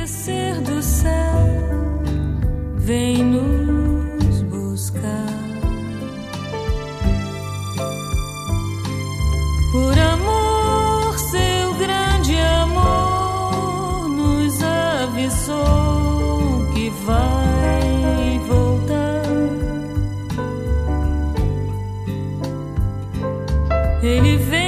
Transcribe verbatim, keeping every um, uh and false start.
descer do céu vem nos buscar. Por amor, seu grande amor nos avisou que vai voltar. Ele veio